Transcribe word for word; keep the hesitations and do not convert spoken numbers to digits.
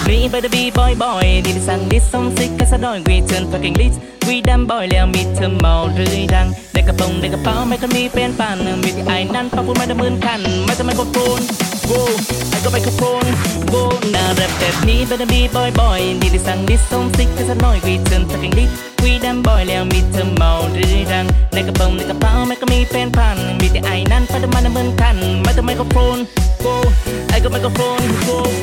นี่ไปเดบีบอยบอยดีไปสั่งดิสส่งซิกกันซะหน่อยวีเทิร์นฟักกิ้งลิสวีดัมบอยแล้วมีเธอเมาหรือยังได้กระโปรงได้กระเป๋าไม่ก็มีเป็นปันมีที่ไอ้นั่นป้าพูดมาได้หมื่นคันไม่ต้องไมโครโฟนโว้ไอ้ก็ไมโครโฟนโว้น่าแรปแบบนี้ไปเดบีบอยบอยดีไปสั่งดิสส่งซิกกันซะหน่อยวีเทิร์นฟักกิ้งลิสวีดัมบอยแล้วมีเธอเมาหรือยังได้กระโปรงได้กระเป๋าไม่ก็มีเป็นพันมีที่ไอ้นั่นป้าพูดมาได้หมื่นคันไม่ต้องไมโครโฟนโว้ไอ้ก็ไมโครโฟนโว้